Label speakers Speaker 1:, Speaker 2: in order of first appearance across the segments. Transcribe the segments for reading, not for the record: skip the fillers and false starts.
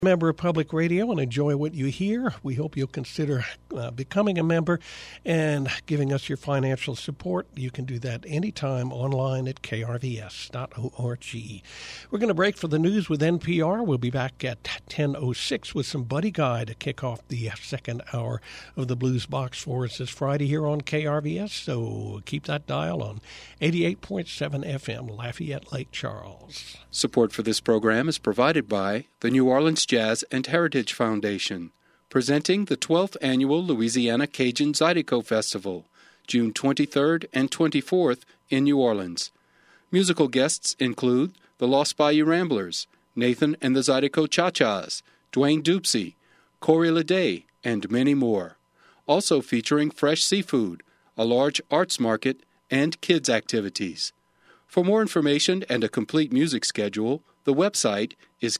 Speaker 1: Member of Public Radio and enjoy what you hear. We hope you'll consider becoming a member and giving us your financial support. You can do that anytime online at krvs.org. We're going to break for the news with NPR. We'll be back at 10:06 with some Buddy Guy to kick off the second hour of the Blues Box for us this Friday here on KRVS. So keep that dial on 88.7 FM, Lafayette, Lake Charles.
Speaker 2: Support for this program is provided by the New Orleans Jazz and Heritage Foundation, presenting the 12th Annual Louisiana Cajun Zydeco Festival, June 23rd and 24th in New Orleans. Musical guests include the Lost Bayou Ramblers, Nathan and the Zydeco Cha-Chas, Dwayne Dupsy, Corey Leday, and many more. Also featuring fresh seafood, a large arts market, and kids' activities. For more information and a complete music schedule, the website is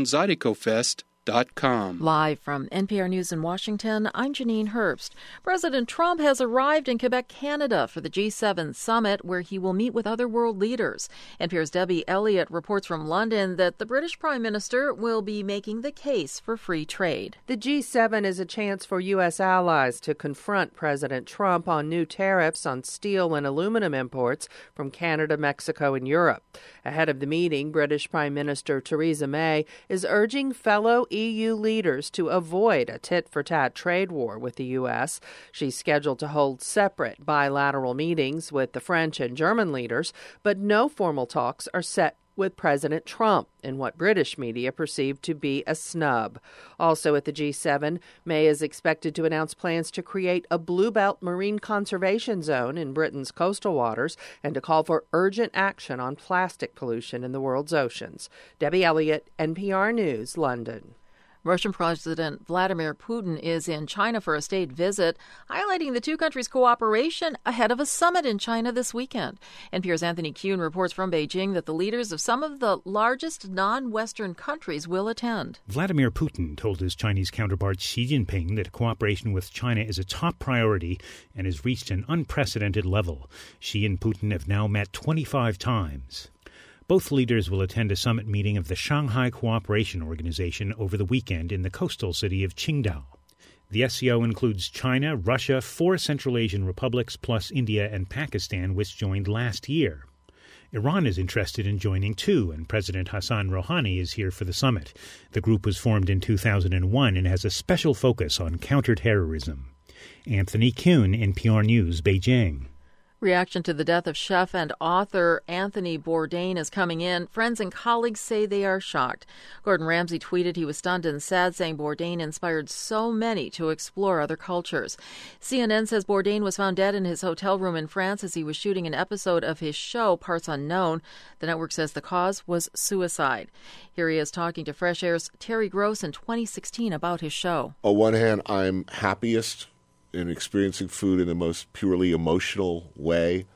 Speaker 2: CajunZydecoFest.com.
Speaker 3: Live from NPR News in Washington, I'm Janine Herbst. President Trump has arrived in Quebec, Canada for the G7 summit, where he will meet with other world leaders. NPR's Debbie Elliott reports from London that the British Prime Minister will be making the case for free trade.
Speaker 4: The G7 is a chance for U.S. allies to confront President Trump on new tariffs on steel and aluminum imports from Canada, Mexico, and Europe. Ahead of the meeting, British Prime Minister Theresa May is urging fellow EU leaders to avoid a tit-for-tat trade war with the U.S. She's scheduled to hold separate bilateral meetings with the French and German leaders, but no formal talks are set with President Trump in what British media perceive to be a snub. Also at the G7, May is expected to announce plans to create a Blue Belt marine conservation zone in Britain's coastal waters and to call for urgent action on plastic pollution in the world's oceans. Debbie Elliott, NPR News, London.
Speaker 3: Russian President Vladimir Putin is in China for a state visit, highlighting the two countries' cooperation ahead of a summit in China this weekend. NPR's Anthony Kuhn reports from Beijing that the leaders of some of the largest non-Western countries will attend.
Speaker 5: Vladimir Putin told his Chinese counterpart Xi Jinping that cooperation with China is a top priority and has reached an unprecedented level. Xi and Putin have now met 25 times. Both leaders will attend a summit meeting of the Shanghai Cooperation Organization over the weekend in the coastal city of Qingdao. The SCO includes China, Russia, 4 Central Asian republics, plus India and Pakistan, which joined last year. Iran is interested in joining too, and President Hassan Rouhani is here for the summit. The group was formed in 2001 and has a special focus on counterterrorism. Anthony Kuhn, NPR News, Beijing.
Speaker 3: Reaction to the death of chef and author Anthony Bourdain is coming in. Friends and colleagues say they are shocked. Gordon Ramsay tweeted he was stunned and sad, saying Bourdain inspired so many to explore other cultures. CNN says Bourdain was found dead in his hotel room in France as he was shooting an episode of his show, Parts Unknown. The network says the cause was suicide. Here he is talking to Fresh Air's Terry Gross in 2016 about his show.
Speaker 6: On one hand, I'm happiest in experiencing food in the most purely emotional way.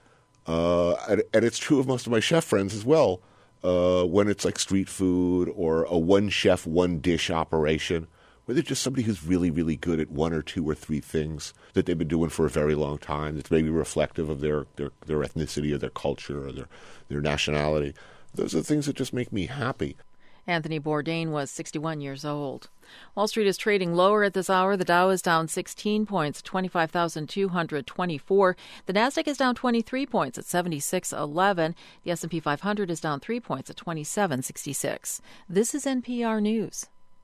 Speaker 6: And it's true of most of my chef friends as well. When it's like street food or a one chef, one dish operation, where they're just somebody who's really, really good at 1 or 2 or 3 things that they've been doing for a very long time, that's maybe reflective of their ethnicity or their culture or their nationality. Those are the things that just make me happy.
Speaker 3: Anthony Bourdain was 61 years old. Wall Street is trading lower at this hour. The Dow is down 16 points, 25,224. The Nasdaq is down 23 points at 76.11. The S&P 500 is down 3 points at 27.66. This is NPR News.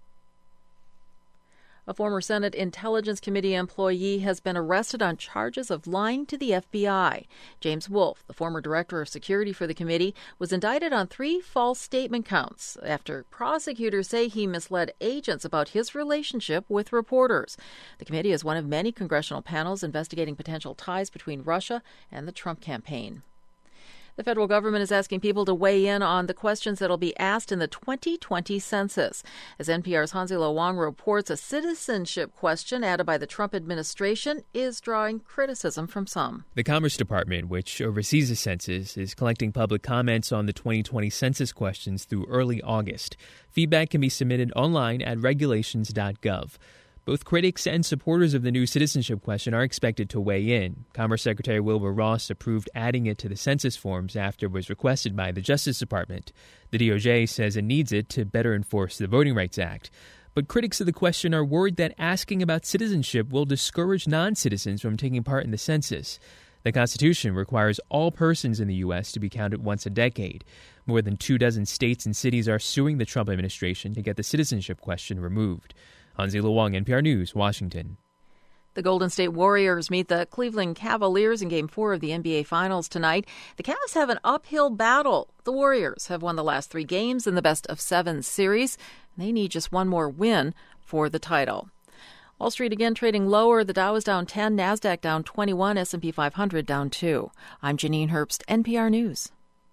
Speaker 3: A former Senate Intelligence Committee employee has been arrested on charges of lying to the FBI. James Wolfe, the former director of security for the committee, was indicted on 3 false statement counts after prosecutors say he misled agents about his relationship with reporters. The committee is one of many congressional panels investigating potential ties between Russia and the Trump campaign. The federal government is asking people to weigh in on the questions that will be asked in the 2020 census. As NPR's Hanzilo Wang reports, a citizenship question added by the Trump administration is drawing criticism from some.
Speaker 7: The Commerce Department, which oversees the census, is collecting public comments on the 2020 census questions through early August. Feedback can be submitted online at regulations.gov. Both critics and supporters of the new citizenship question are expected to weigh in. Commerce Secretary Wilbur Ross approved adding it to the census forms after it was requested by the Justice Department. The DOJ says it needs it to better enforce the Voting Rights Act. But critics of the question are worried that asking about citizenship will discourage non-citizens from taking part in the census. The Constitution requires all persons in the U.S. to be counted once a decade. More than 24 states and cities are suing the Trump administration to get the citizenship question removed. Hansi Luong, NPR News, Washington.
Speaker 3: The Golden State Warriors meet the Cleveland Cavaliers in Game 4 of the NBA Finals tonight. The Cavs have an uphill battle. The Warriors have won the last 3 games in the best-of-7 series. They need just one more win for the title. Wall Street again trading lower. The Dow is down 10, NASDAQ down 21, S&P 500 down 2. I'm Janine Herbst, NPR News.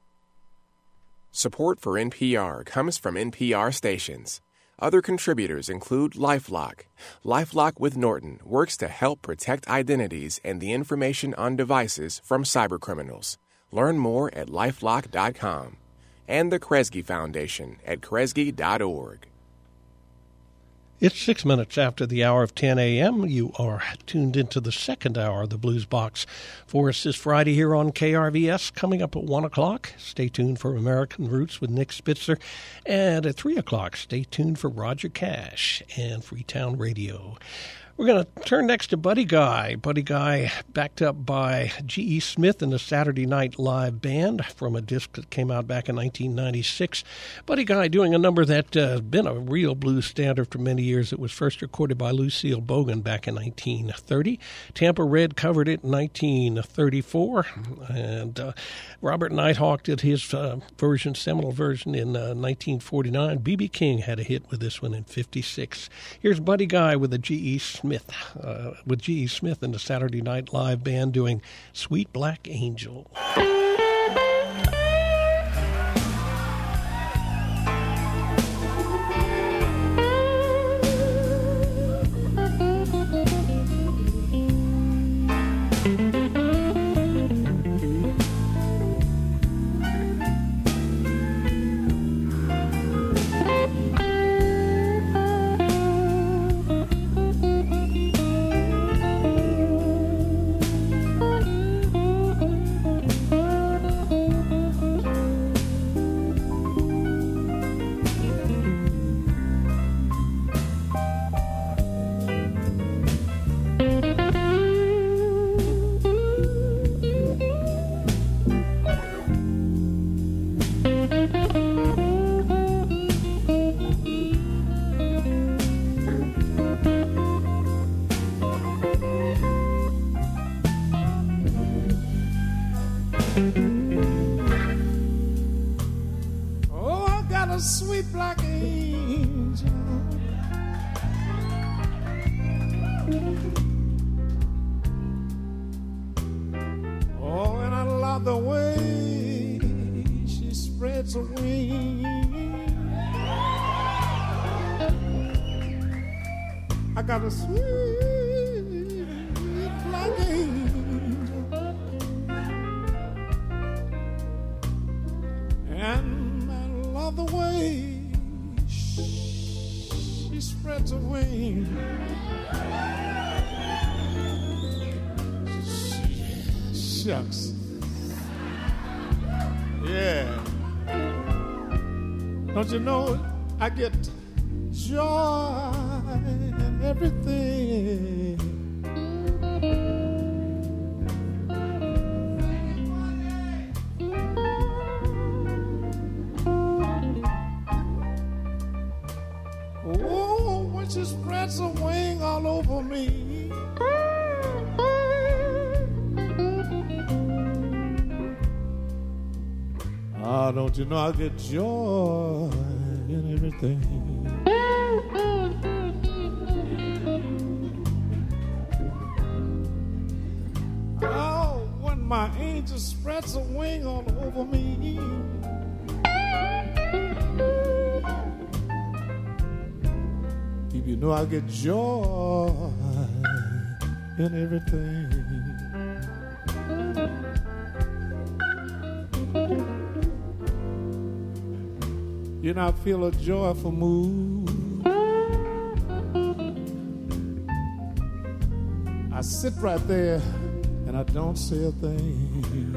Speaker 8: Support for NPR comes from NPR stations. Other contributors include LifeLock. LifeLock with Norton works to help protect identities and the information on devices from cybercriminals. Learn more at LifeLock.com. And the Kresge Foundation at Kresge.org.
Speaker 1: It's 6 minutes after the hour of 10 a.m. You are tuned into the second hour of the Blues Box for us this Friday here on KRVS. Coming up at 1 o'clock, stay tuned for American Roots with Nick Spitzer. And at 3 o'clock, stay tuned for Roger Cash and Freetown Radio. We're going to turn next to Buddy Guy. Buddy Guy backed up by G.E. Smith and the Saturday Night Live Band from a disc that came out back in 1996. Buddy Guy doing a number that has been a real blues standard for many years. It was first recorded by Lucille Bogan back in 1930. Tampa Red covered it in 1934. And Robert Nighthawk did his seminal version in 1949. B.B. King had a hit with this one in 56. Here's Buddy Guy with a G.E. Smith, with G.E. Smith and the Saturday Night Live Band doing Sweet Black Angel.
Speaker 9: Sweet black angel, oh, and I love the way she spreads her wings. I got a sweet black angel, and I love the way she spreads her wings. Shucks. Yeah. Don't you know I get joy in everything. Oh, when she spreads her wing all over me, oh, don't you know I get joy in everything. Oh, when my angel spreads her wing all over me, you know I get joy in everything. You know I feel a joyful mood I sit right there and I don't say a thing.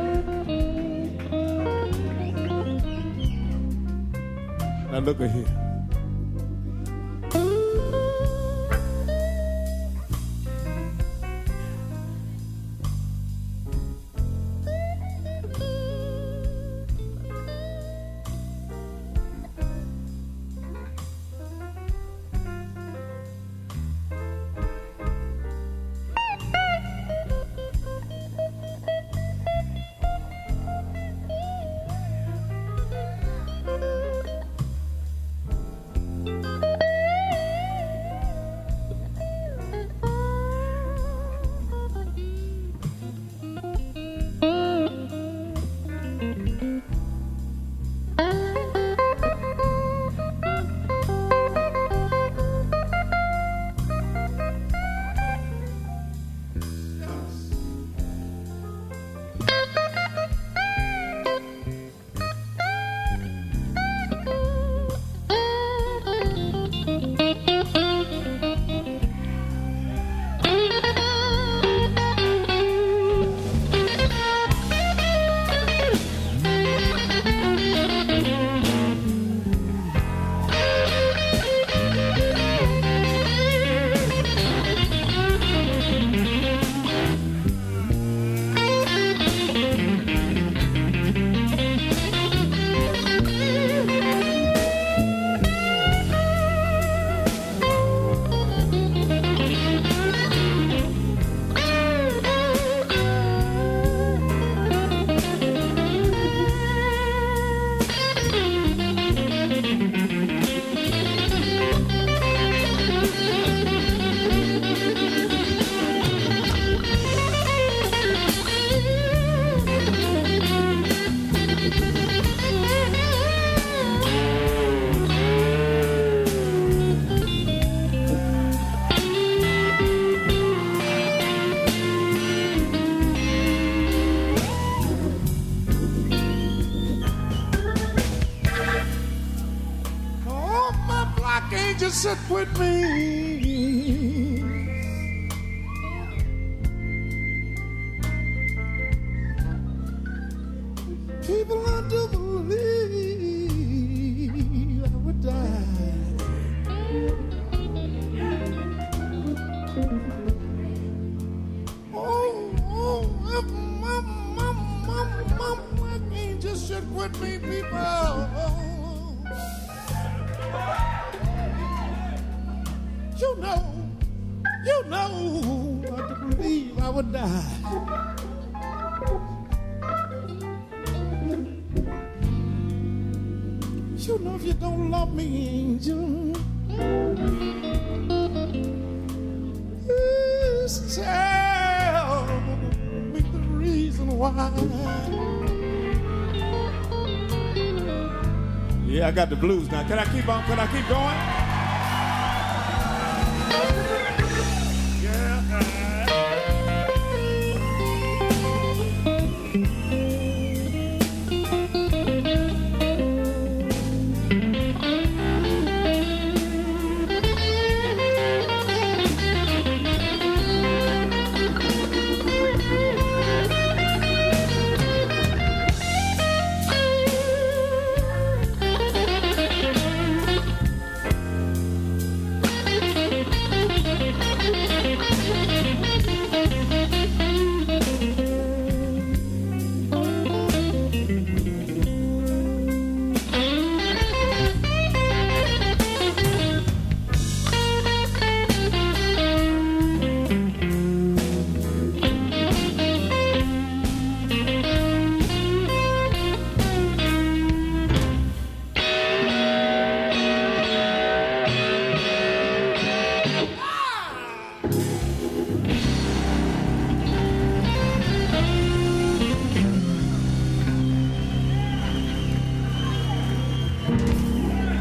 Speaker 9: Now look at here. Sit with me. People, I do believe I would die. Oh, if my black angel sit with me, people. You know, I do believe I would die. You know, if you don't love me, angel, just tell me the reason why. Yeah, I got the blues now. Can I keep on? Can I keep going?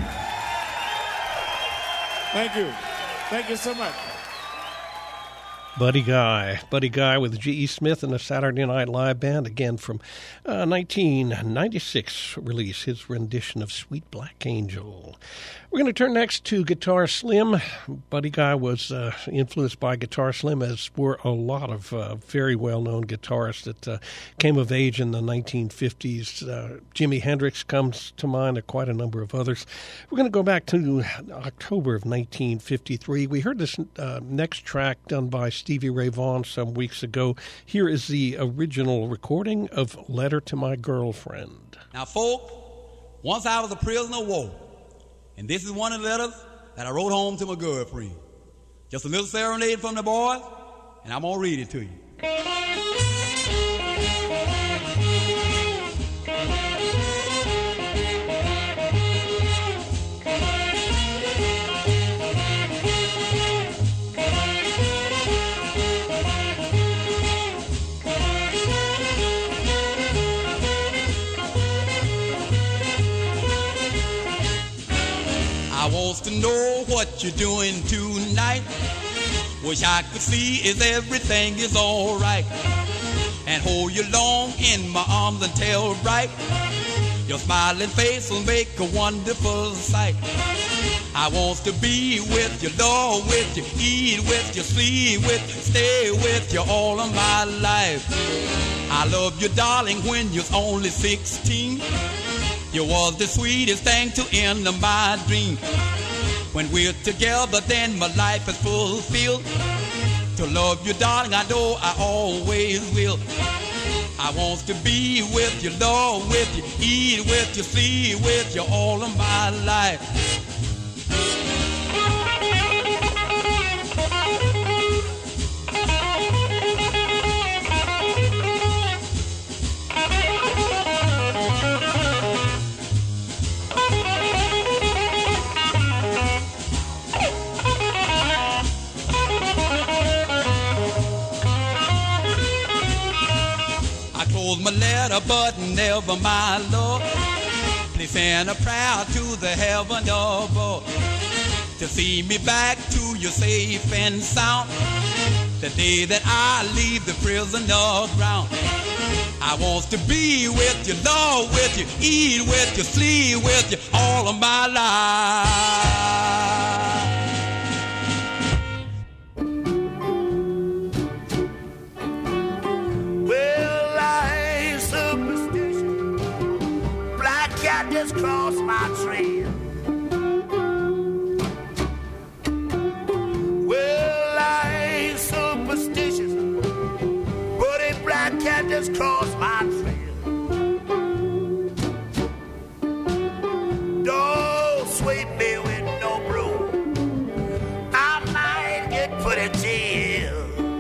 Speaker 9: Thank you. Thank you so much.
Speaker 1: Buddy Guy with G.E. Smith and the Saturday Night Live Band, again from 1996 release, his rendition of Sweet Black Angel. We're going to turn next to Guitar Slim. Buddy Guy was influenced by Guitar Slim, as were a lot of very well-known guitarists that came of age in the 1950s. Jimi Hendrix comes to mind, and quite a number of others. We're going to go back to October of 1953. We heard this next track done by Stevie Ray Vaughan some weeks ago. Here is the original recording of Letter to My Girlfriend.
Speaker 10: Now, folk, once I was a prisoner of war, and this is one of the letters that I wrote home to my girlfriend. Just a little serenade from the boys, and I'm going to read it to you. I wants to know what you're doing tonight. Wish I could see if everything is all right, and hold you long in my arms and tell right. Your smiling face will make a wonderful sight. I wants to be with you, love with you, eat with you, sleep with you, stay with you all of my life. I love you, darling, when you're only 16. You was the sweetest thing to end my dream. When we're together, then my life is fulfilled. To love you, darling, I know I always will. I want to be with you, love with you, eat with you, sleep with you all of my life. My letter, but never my love. Please send a prayer to the heaven above to see me back to you safe and sound. The day that I leave the prison ground, I want to be with you, love with you, eat with you, sleep with you all of my life.
Speaker 11: Just cross my trail. Well, I ain't superstitious, but a black cat just crossed my trail. Don't sweep me with no broom, I might get put in jail.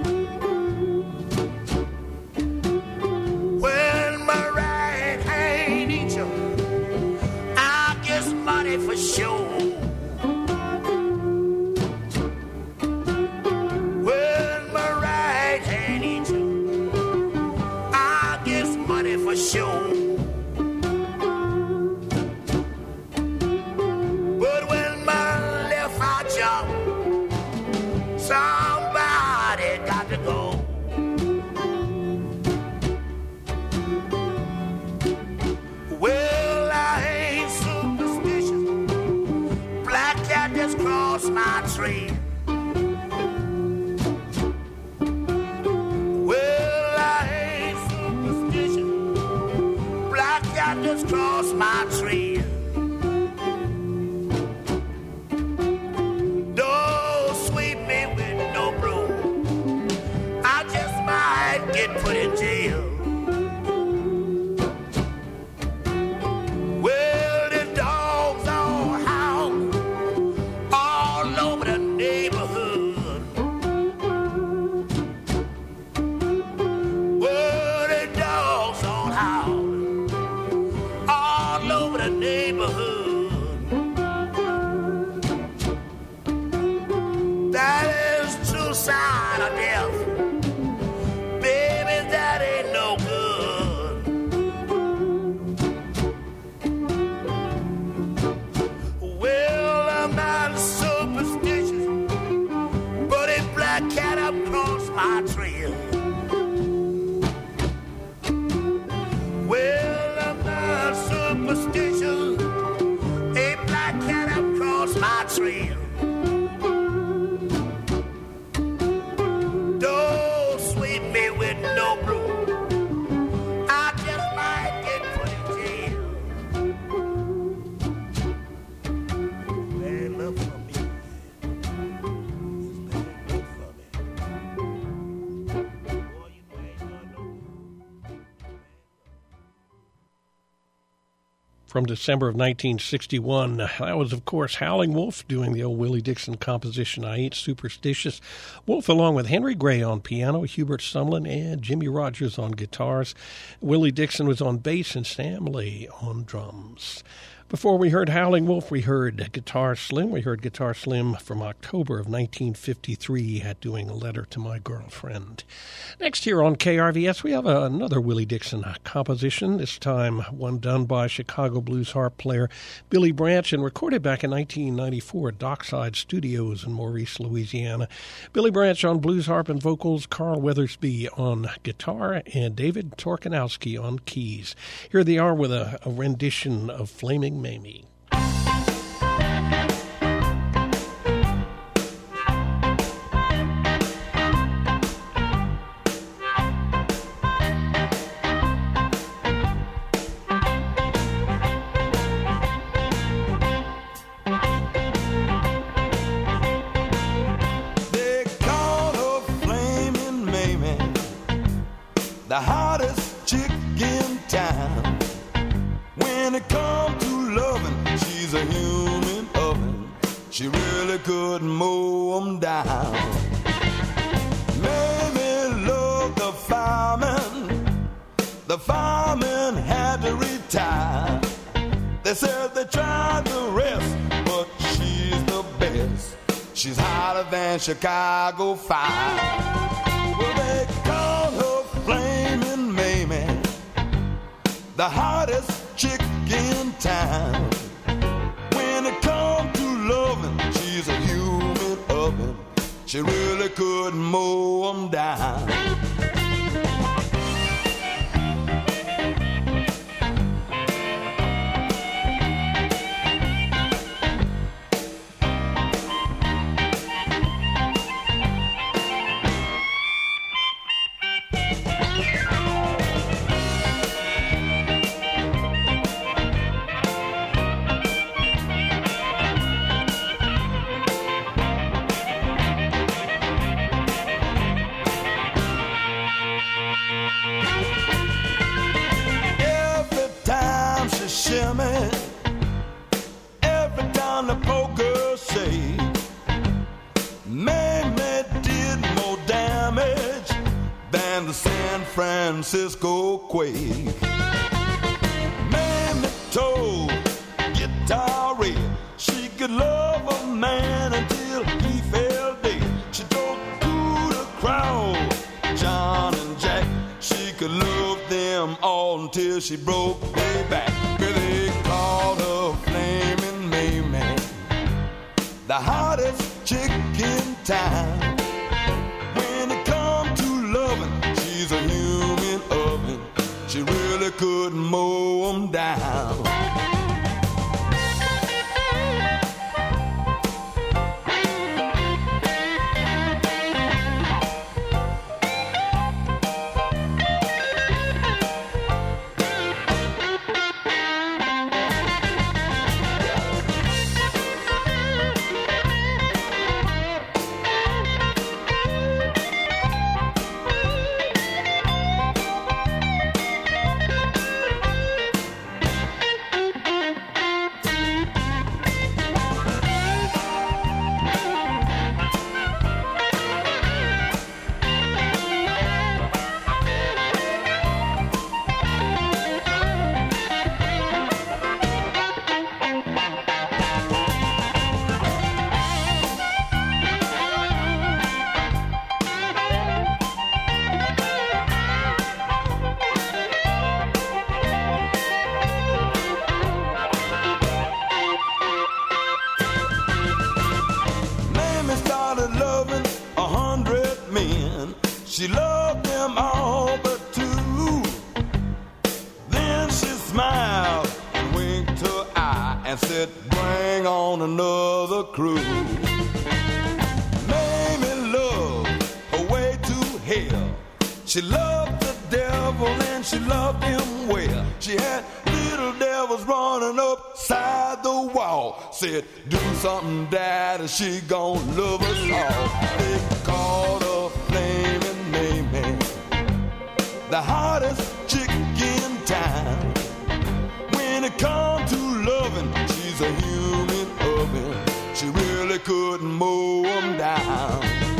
Speaker 11: When my right hand eats you, money for sure. When my right hand eats you, I get money for sure. But when my left eye jump, somebody got to go. Well, I ain't just cross my trail. Well, I ain't superstitious, black cat just cross my trail. Don't sweep me with no broom, I just might get put in jail. Well, the dogs all howl all over the neighborhood. my trail. Well, I'm not superstitious. A black cat up across my trail. Don't sweep me with no broom. I just might get put in jail. Bad luck for me. It's bad luck for me. Boy, you know I ain't gonna know.
Speaker 1: From December of 1961. That was, of course, Howling Wolf doing the old Willie Dixon composition, I Ain't Superstitious. Wolf along with Henry Gray on piano, Hubert Sumlin, and Jimmy Rogers on guitars. Willie Dixon was on bass and Sam Lay on drums. Before we heard Howling Wolf, we heard Guitar Slim. We heard Guitar Slim from October of 1953 at doing A Letter to My Girlfriend. Next here on KRVS, we have another Willie Dixon composition, this time one done by Chicago blues harp player Billy Branch and recorded back in 1994 at Dockside Studios in Maurice, Louisiana. Billy Branch on blues harp and vocals, Carl Weathersby on guitar, and David Torkanowski on keys. Here they are with a rendition of Flaming Mamie.
Speaker 12: The hottest chick in town. When it comes to loving, she's a human oven. She really could mow 'em down. Mamie loved the fireman. The fireman had to retire. They said they tried the rest, but she's the best. She's hotter than Chicago fire. Well, they call her Flaming Mamie, the hottest chick in town. When it comes to loving, she's a human oven. She really could mow 'em down. Every time the poker shake, Mamie did more damage than the San Francisco quake. Mamie told Guitar Red she could love a man until he fell dead. She told Cooter Crowd, John and Jack, she could love them all until she broke their back. They called her Flaming Mamie, the hottest chick in town. When it comes to loving, she's a human oven. She really could mow 'em down. She loved them all but two. Then she smiled and winked her eye and said, bring on another crew. Mamie loved her way to hell. She loved the devil and she loved him well. She had little devils running upside the wall. Said, do something, Daddy, she gon' love us all. They called her Flamin' Mamie, the hottest chick in town. When it come to loving, she's a human oven. She really couldn't mow them down.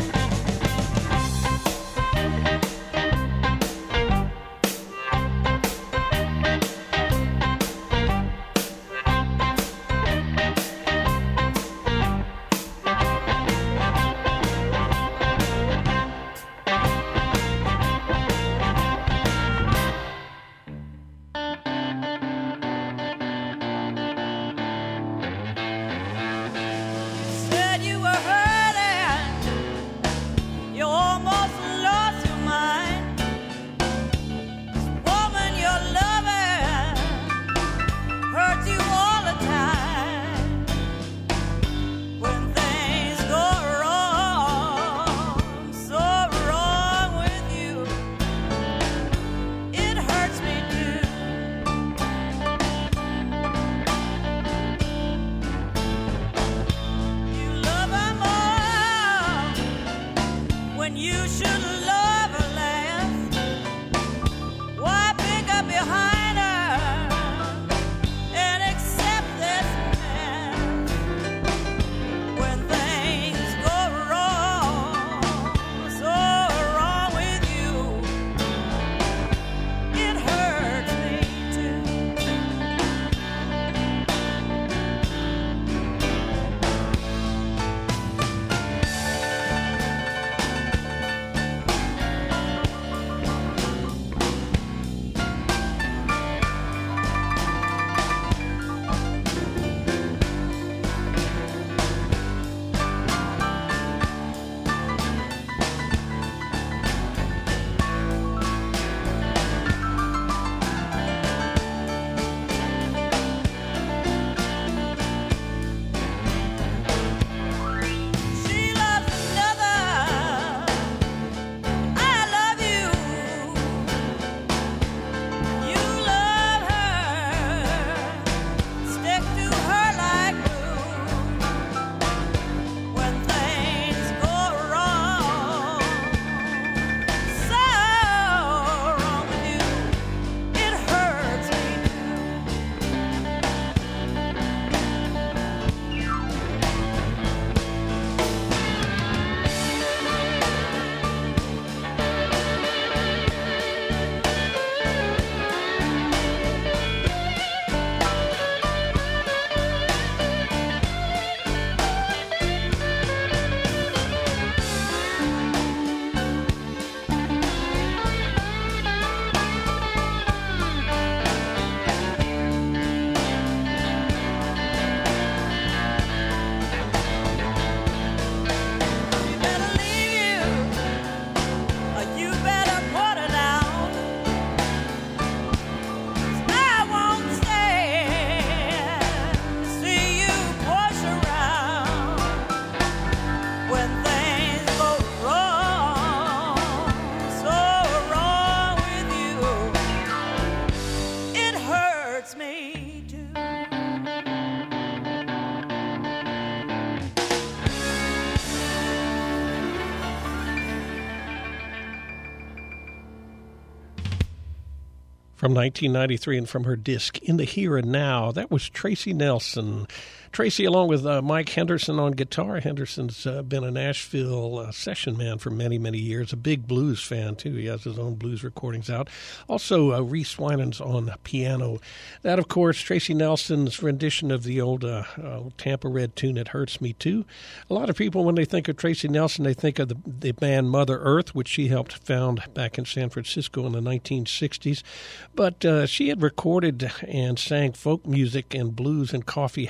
Speaker 1: From 1993 and from her disc In the Here and Now, that was Tracy Nelson. Tracy, along with Mike Henderson on guitar. Henderson's been a Nashville session man for many, many years. A big blues fan, too. He has his own blues recordings out. Also, Reese Winans on piano. That, of course, Tracy Nelson's rendition of the old Tampa Red tune, It Hurts Me Too. A lot of people, when they think of Tracy Nelson, they think of the band Mother Earth, which she helped found back in San Francisco in the 1960s. But she had recorded and sang folk music and blues in coffee houses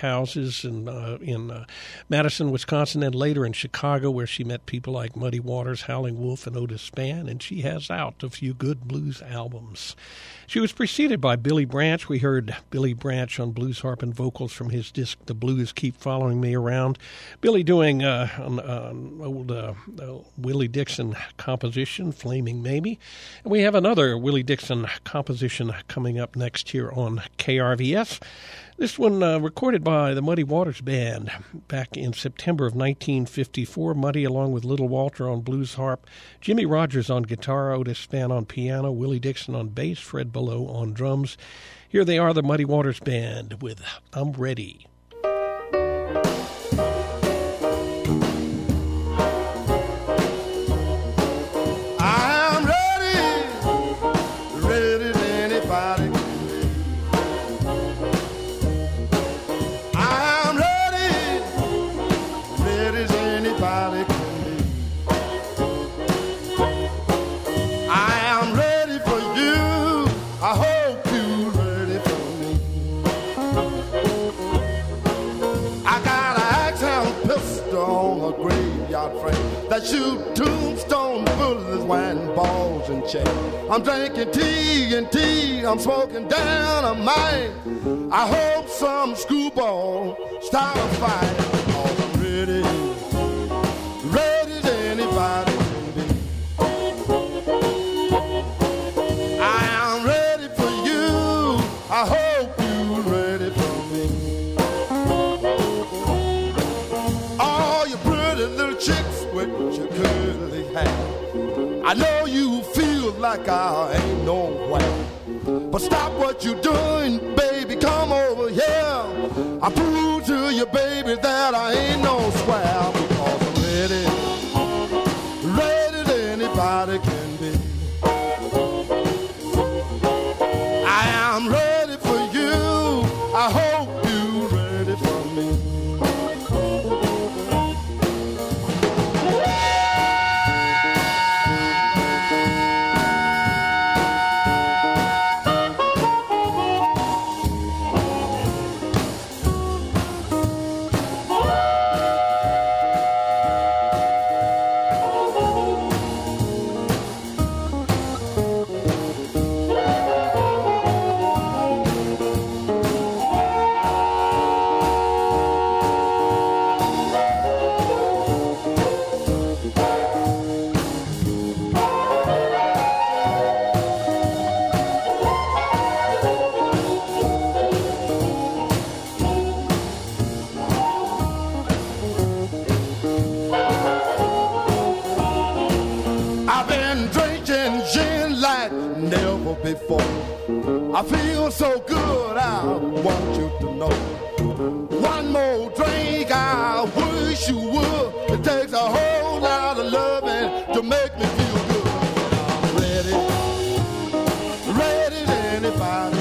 Speaker 1: places in Madison, Wisconsin, and later in Chicago, where she met people like Muddy Waters, Howling Wolf, and Otis Spann, and she has out a few good blues albums. She was preceded by Billy Branch. We heard Billy Branch on blues harp and vocals from his disc, The Blues Keep Following Me Around. Billy doing an old Willie Dixon composition, Flaming Mamie. And we have another Willie Dixon composition coming up next here on KRVS. This one recorded by the Muddy Waters Band back in September of 1954. Muddy along with Little Walter on blues harp, Jimmy Rogers on guitar, Otis Spann on piano, Willie Dixon on bass, Fred Below on drums. Here they are, the Muddy Waters Band with I'm Ready.
Speaker 9: I'm ready, ready to anybody. I'm ready, ready as anybody can be. I am ready for you. I hope you're ready for me. I got an Axe-Hound pistol on a graveyard frame that shoot tombstone bullets, wine balls and chain. I'm drinking tea, I'm smoking down a mine. I hope some screwball start a fight. Oh, I'm ready, ready as anybody can be. I am ready for you. I hope you're ready for me. All you pretty little chicks with your curly hair, I know you feel like I ain't nowhere, but stop what you're doing, baby, come over here. I prove to you, baby, that I ain't no square, because I'm ready, ready as anybody can be. I am ready for you. I hope you're ready for me. I've been drinking gin like never before. I feel so good, I want you to know. One more drink, I wish you would. It takes a whole lot of loving to make me feel good. I'm ready, ready as anybody.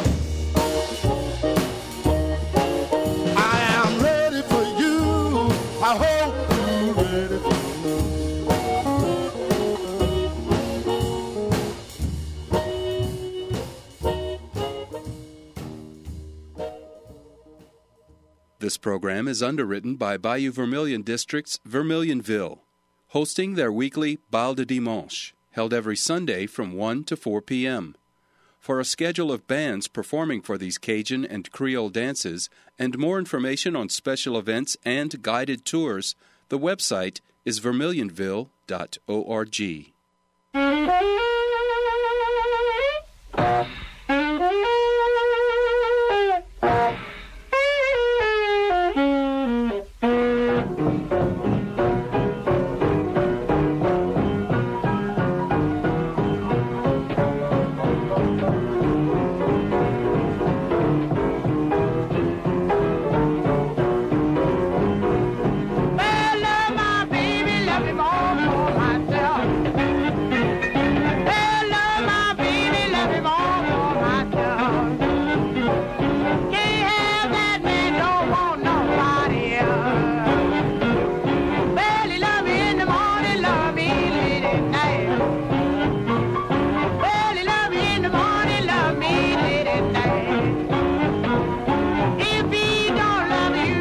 Speaker 9: I am ready for you. I hope you're ready for me.
Speaker 2: This program is underwritten by Bayou Vermilion District's Vermilionville, hosting their weekly Bal de Dimanche, held every Sunday from 1 to 4 p.m. For a schedule of bands performing for these Cajun and Creole dances and more information on special events and guided tours, the website is vermilionville.org.
Speaker 13: If he don't love you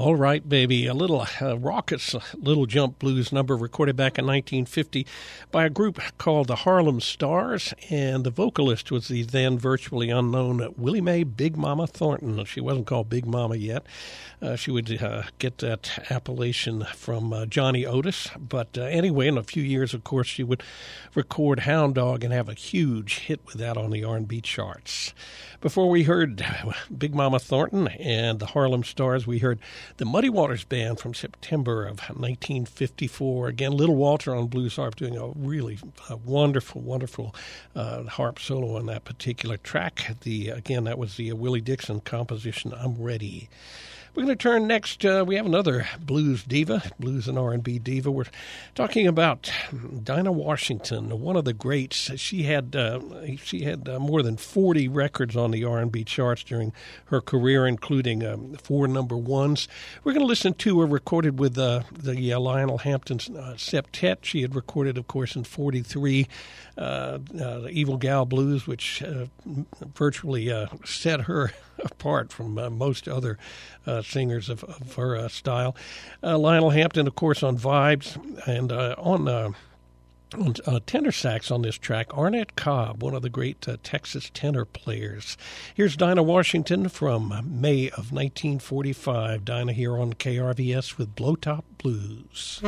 Speaker 1: All Right, Baby, a little raucous Little Jump blues number recorded back in 1950 by a group called the Harlem Stars, and the vocalist was the then virtually unknown Willie Mae Big Mama Thornton. She wasn't called Big Mama yet. She would get that appellation from Johnny Otis, but anyway, in a few years, of course, she would record Hound Dog and have a huge hit with that on the R&B charts. Before we heard Big Mama Thornton and the Harlem Stars, we heard the Muddy Waters Band from September of 1954. Again, Little Walter on blues harp doing a really wonderful harp solo on that particular track. Again, that was the Willie Dixon composition, I'm Ready. We're going to turn next. We have another blues diva, blues and R&B diva. We're talking about Dinah Washington, one of the greats. She had more than 40 records on the R&B charts during her career, including 4 number ones. We're going to listen to her recorded with the Lionel Hampton Septet. She had recorded, of course, in 43, the Evil Gal Blues, which virtually set her apart from most other singers of her style. Lionel Hampton, of course, on vibes, and on tenor sax on this track, Arnett Cobb, one of the great Texas tenor players. Here's Dinah Washington from May of 1945. Dinah here on KRVS with Blowtop Blues.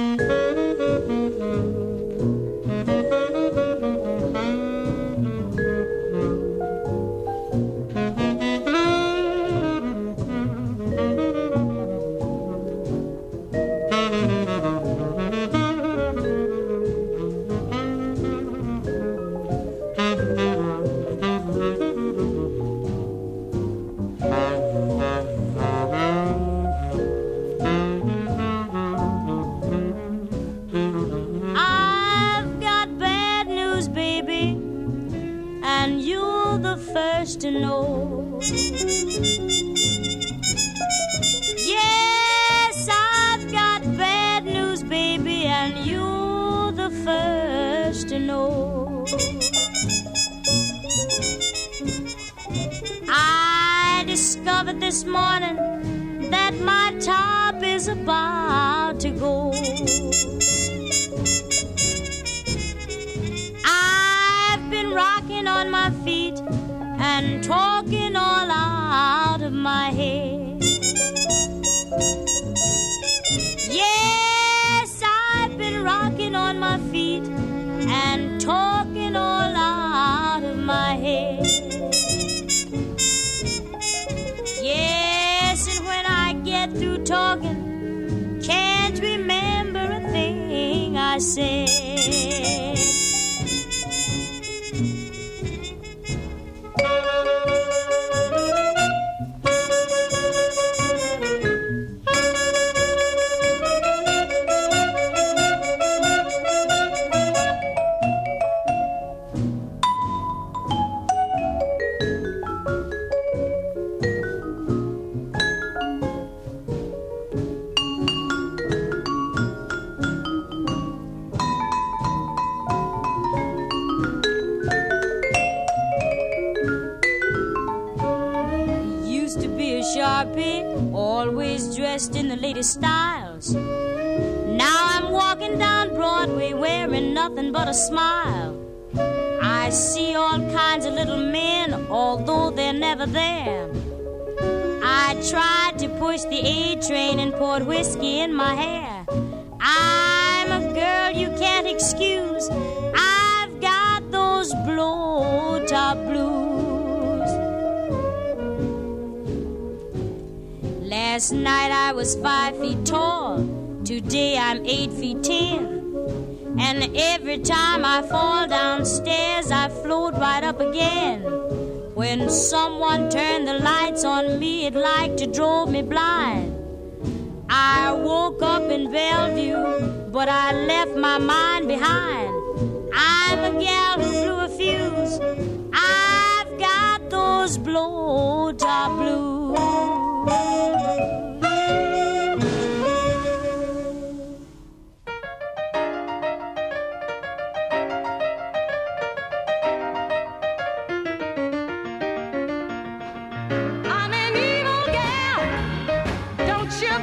Speaker 13: To know. Yes, I've got bad news, baby, and you're the first to know. I discovered this morning that my top is about to go. I've been rocking on my feet and talking all out of my head. Yes, I've been rocking on my feet and talking all out of my head. Yes, and when I get through talking, can't remember a thing I said. Always dressed in the latest styles. Now I'm walking down Broadway wearing nothing but a smile. I see all kinds of little men, although they're never there. I tried to push the A train and poured whiskey in my hair. I'm a girl you can't excuse. I've got those blow-top blues. Last night I was 5 feet tall. Today I'm 8 feet 10. And every time I fall downstairs, I float right up again. When someone turned the lights on me, it like to drove me blind. I woke up in Bellevue, but I left my mind behind. I'm a gal who blew a fuse. I've got those blow-top blues. I'm an evil gal, don't you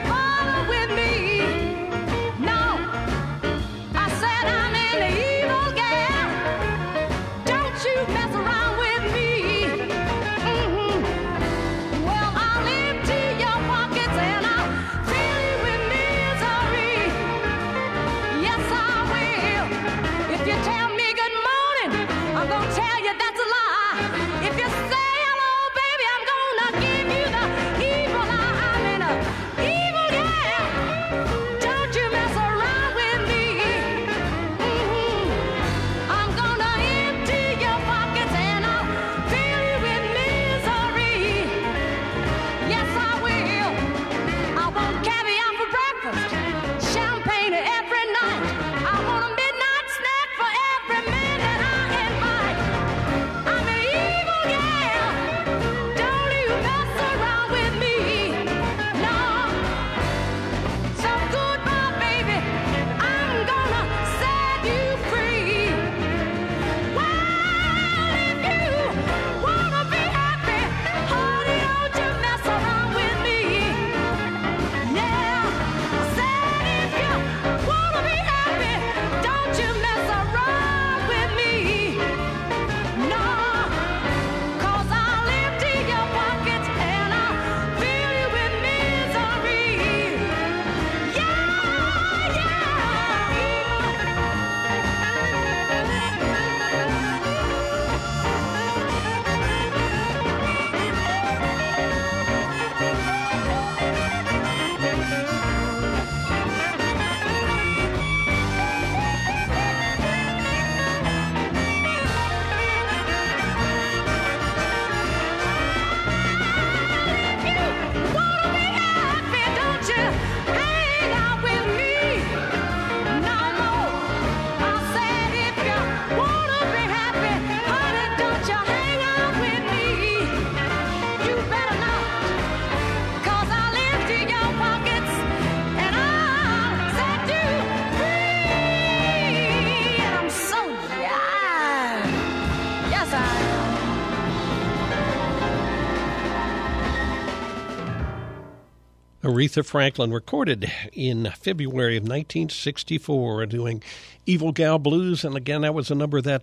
Speaker 1: Aretha Franklin recorded in February of 1964 doing Evil Gal Blues. And again, that was a number that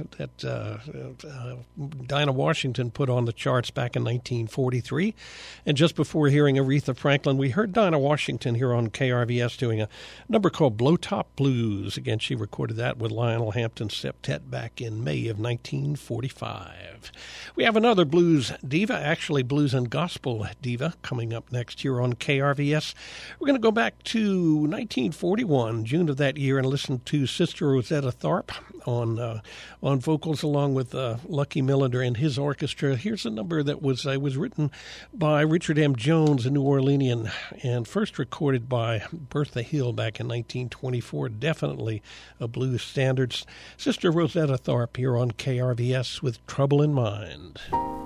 Speaker 1: Dinah Washington put on the charts back in 1943. And just before hearing Aretha Franklin, we heard Dinah Washington here on KRVS doing a number called Blowtop Blues. Again, she recorded that with Lionel Hampton's septet back in May of 1945. We have another blues diva, actually blues and gospel diva, coming up next here on KRVS. We're going to go back to 1941, June of that year, and listen to Sister Rosetta Tharpe on vocals along with Lucky Millender and his orchestra. Here's a number that was written by Richard M. Jones, a New Orleanian, and first recorded by Bertha Hill back in 1924. Definitely a blues standard. Sister Rosetta Tharpe here on KRVS with Trouble in Mind.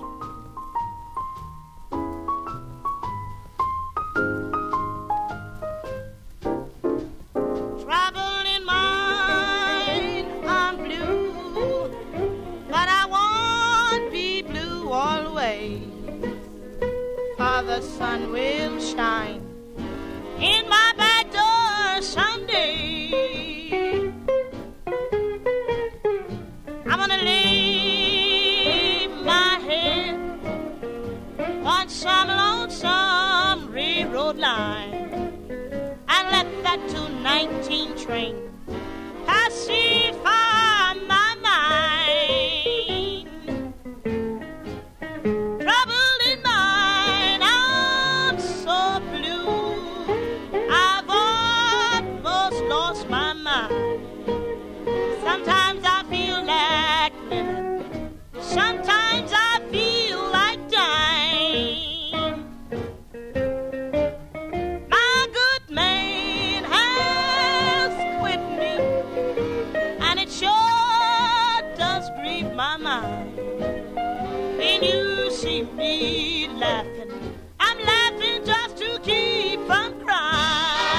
Speaker 13: The sun will shine in my back door someday. I'm gonna lay my head on some lonesome railroad line and let that 219 train pass it from my mind. Trouble in mind, I'm so blue, I've almost lost my mind. Sometimes I feel like living, sometimes I feel like dying. My good man has quit me, and it sure does grieve my mind. When you see me laughing, I'm laughing just to keep from crying.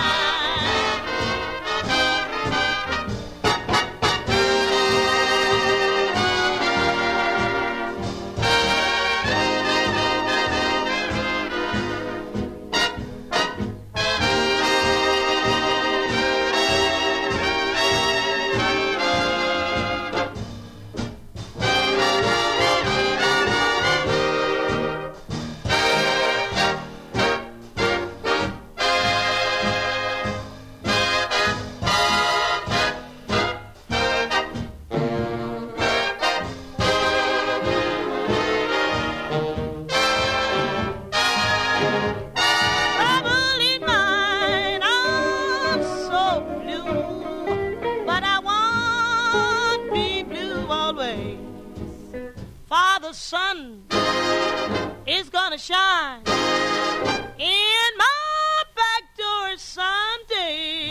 Speaker 13: The sun is gonna shine in my back door someday.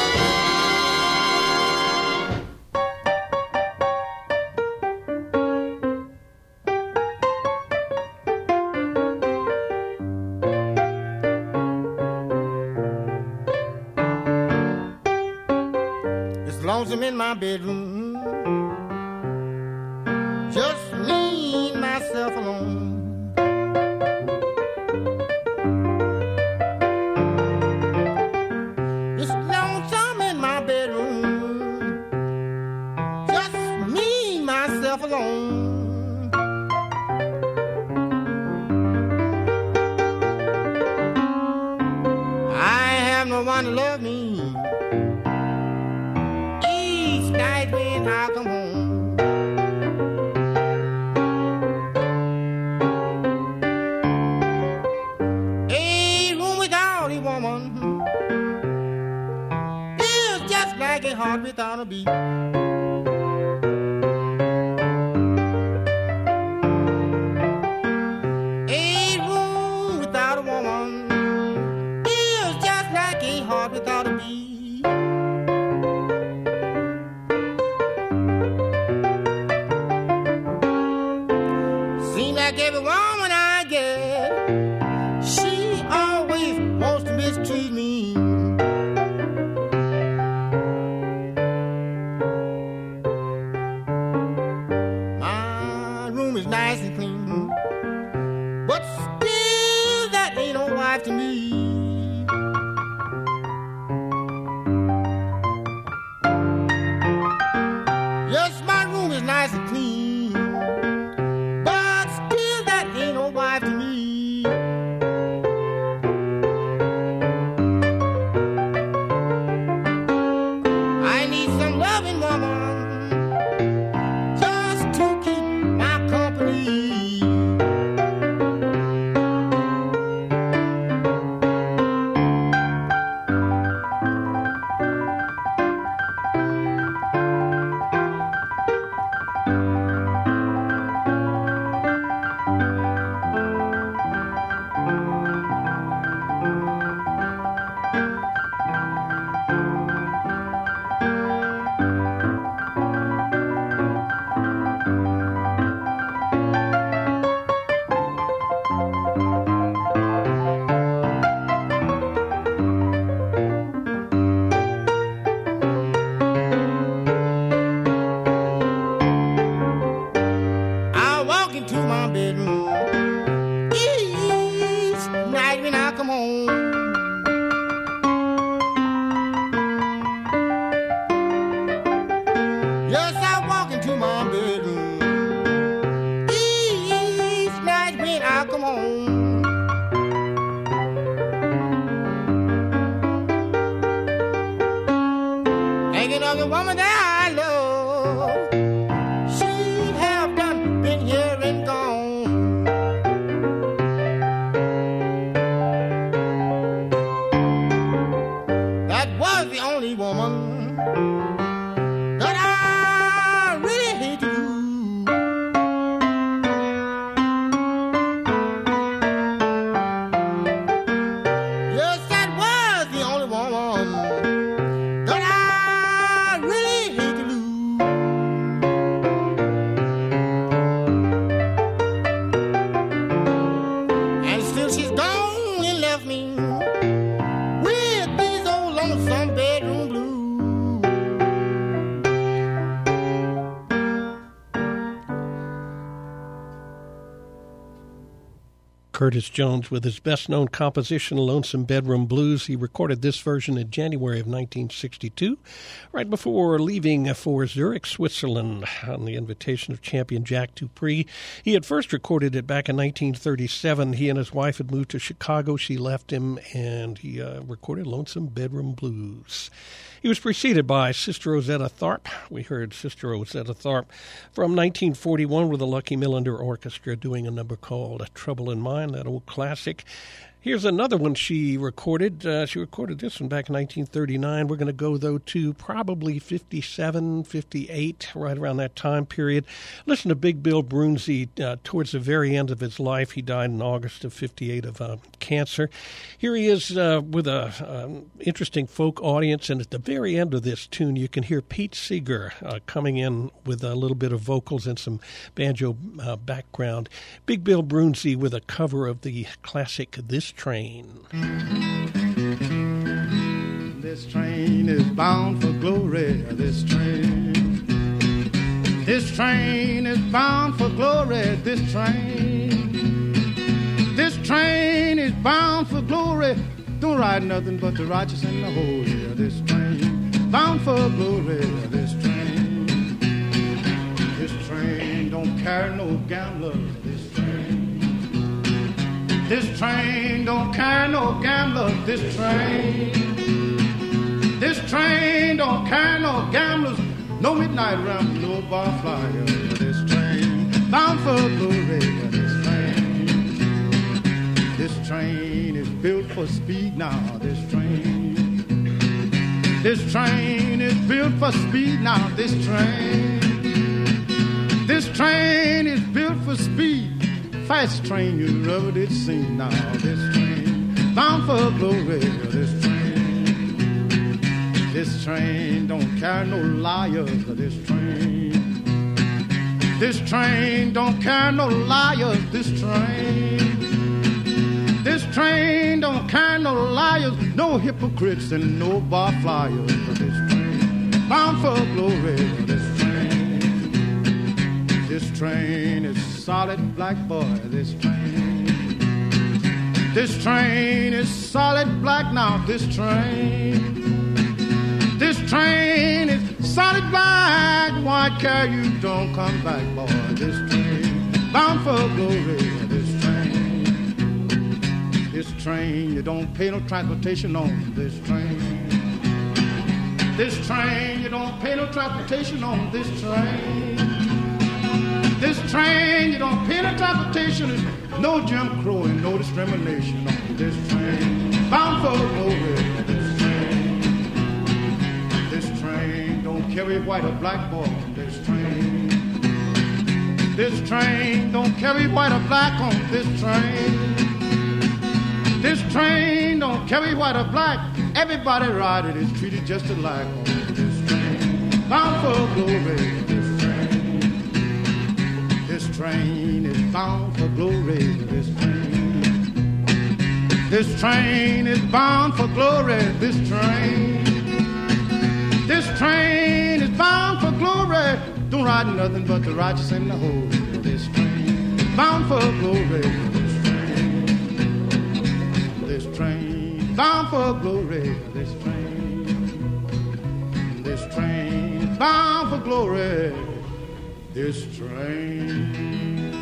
Speaker 14: It's lonesome in my bedroom, just me, myself alone. It's lonesome in my bedroom, just me, myself alone. I have no one to love me each night when I come home. A heart without a beat. A room without a woman is just like a heart without a beat. Seems like every woman I get, she always wants to mistreat me. Nice and clean, but still that ain't no wife to me. to my bedroom each night when I come home. Yes, I walk into my bedroom each night when I come home. Thinking of the woman that I love, she have done been here and gone. That was the only woman that I really hate to lose. Yes, that was the only woman that I really hate to lose. And still she's gone and left me with these old lonesome bedroom blues.
Speaker 1: Curtis Jones with his best-known composition, Lonesome Bedroom Blues. He recorded this version in January of 1962, right before leaving for Zurich, Switzerland, on the invitation of champion Jack Dupree. He had first recorded it back in 1937. He and his wife had moved to Chicago. She left him, and he recorded Lonesome Bedroom Blues. He was preceded by Sister Rosetta Tharpe. We heard Sister Rosetta Tharpe from 1941 with the Lucky Millinder Orchestra doing a number called Trouble in Mind, that old classic. Here's another one she recorded. She recorded this one back in 1939. We're going to go, though, to probably 57, 58, right around that time period. Listen to Big Bill Broonzy towards the very end of his life. He died in August of 58 of cancer. Here he is with an interesting folk audience, and at the very end of this tune, you can hear Pete Seeger coming in with a little bit of vocals and some banjo background. Big Bill Broonzy with a cover of the classic This Train.
Speaker 9: This train is bound for glory. This train is bound for glory. This train is bound for glory. Don't ride nothing but the righteous and the holy. This train bound for glory. This train don't carry no gamblers. This train don't carry no gamblers. This train don't carry no gamblers. No midnight ramp, no bar flyer. This train bound for glory. This train is built for speed now. This train is built for speed now. This train is built for speed. Fast train you never did see now. This train bound for glory. This train don't carry no liars. This train don't carry no liars. This train don't carry no liars, no hypocrites and no bar flyers. This train bound for glory. This train is solid black boy. This train is solid black now. This train is solid black. White car, you don't come back, boy. This train bound for glory. This train, you don't pay no transportation on. This train, you don't pay no transportation on. This train, you don't pay no transportation. There's no Jim Crow and no discrimination on this train. Bound for glory. This train don't carry white or black boy on this train. This train don't carry white or black on this train. This train don't carry white or black. Everybody riding is treated just alike on this train. Bound for glory. This train is bound for glory. This train is bound for glory. This train is bound for glory. Don't ride nothing but the righteous and the holy. This train bound for glory. This train bound for glory. This train bound for glory. This train.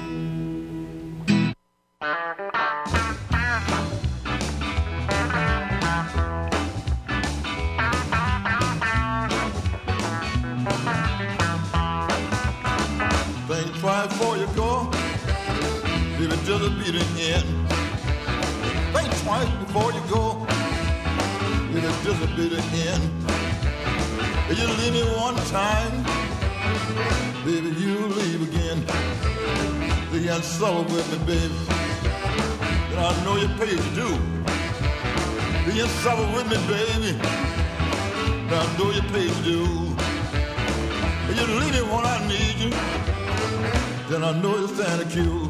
Speaker 12: Think twice before you go, baby, just be the end. Think twice before you go, baby, just be the end. If you leave me one time, baby, you leave again. You can't suffer with me, baby, and I know you paid your due. You can't suffer with me, baby, and I know you paid your due. If you leave me when I need you, then I know you'll stand a queue.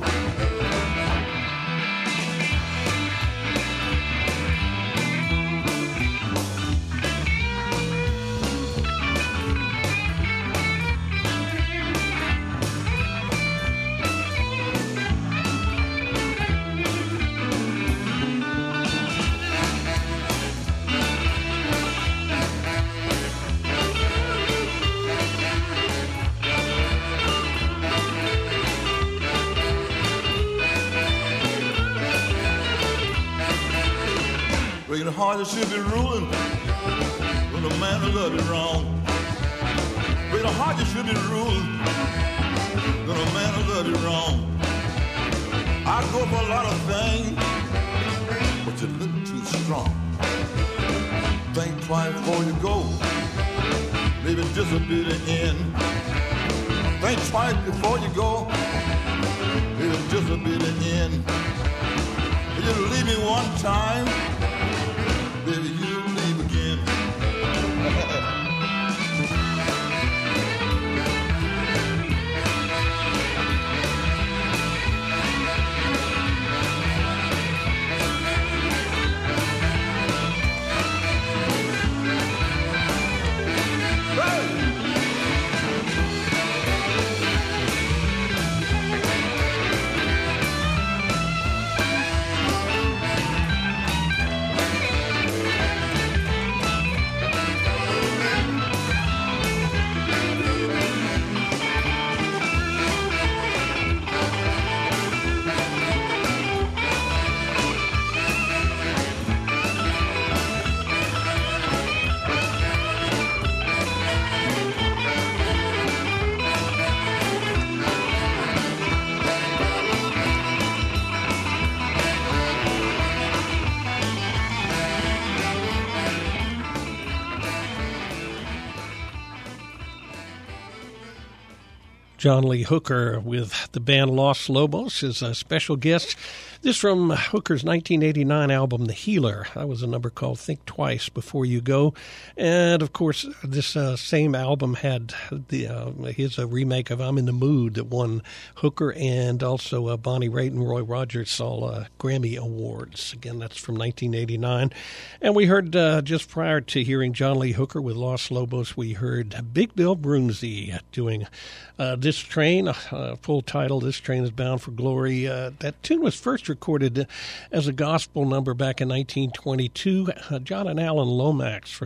Speaker 12: Breaking heart that should be ruling when a man who loved you wrong. Breaking heart that should be ruling when a man who loved you wrong. I go for a lot of things, but you're a little too strong. Think twice before you go, maybe this will be the end. Think twice before you go, maybe this will be the end. If you leave me one time, baby, you leave again.
Speaker 1: John Lee Hooker with the band Los Lobos is a special guest. This from Hooker's 1989 album, The Healer. That was a number called Think Twice Before You Go. And, of course, this same album had his remake of I'm in the Mood that won Hooker and also Bonnie Raitt and Roy Rogers all Grammy Awards. Again, that's from 1989. And we heard just prior to hearing John Lee Hooker with Los Lobos, we heard Big Bill Broonzy doing This Train, full title, This Train is Bound for Glory. That tune was first recorded as a gospel number back in 1922. John and Alan Lomax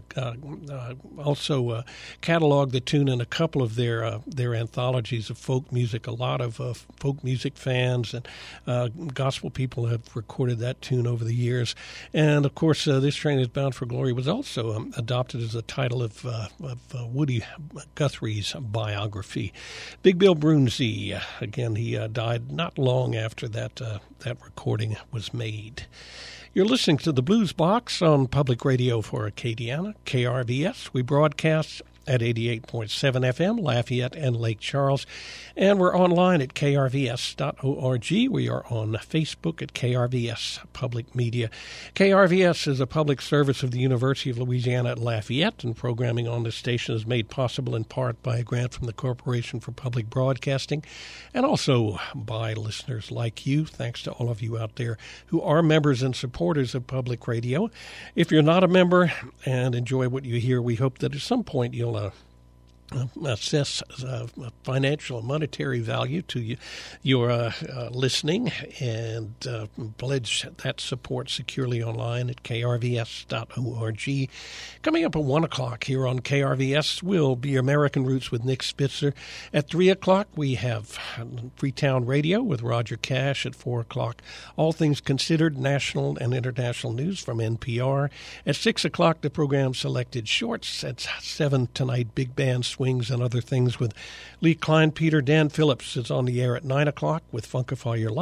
Speaker 1: also cataloged the tune in a couple of their anthologies of folk music. A lot of folk music fans and gospel people have recorded that tune over the years. And, of course, This Train is Bound for Glory was also adopted as the title of Woody Guthrie's biography. Big Bill Broonzy, again, he died not long after that recording was made. You're listening to the Blues Box on Public Radio for Acadiana, KRVS. We broadcast at 88.7 FM, Lafayette and Lake Charles. And we're online at krvs.org. We are on Facebook at KRVS Public Media. KRVS is a public service of the University of Louisiana at Lafayette, and programming on this station is made possible in part by a grant from the Corporation for Public Broadcasting and also by listeners like you. Thanks to all of you out there who are members and supporters of public radio. If you're not a member and enjoy what you hear, we hope that at some point you'll assess financial and monetary value to your listening, and pledge that support securely online at krvs.org. Coming up at 1 o'clock here on KRVS will be American Roots with Nick Spitzer. At 3 o'clock, we have Freetown Radio with Roger Cash. At 4 o'clock, All Things Considered, national and international news from NPR. At 6 o'clock, the program Selected Shorts. At 7 tonight, Big Band Swings and Other Things with Lee Klein. Dan Phillips is on the air at 9 o'clock with Funkify Your Life.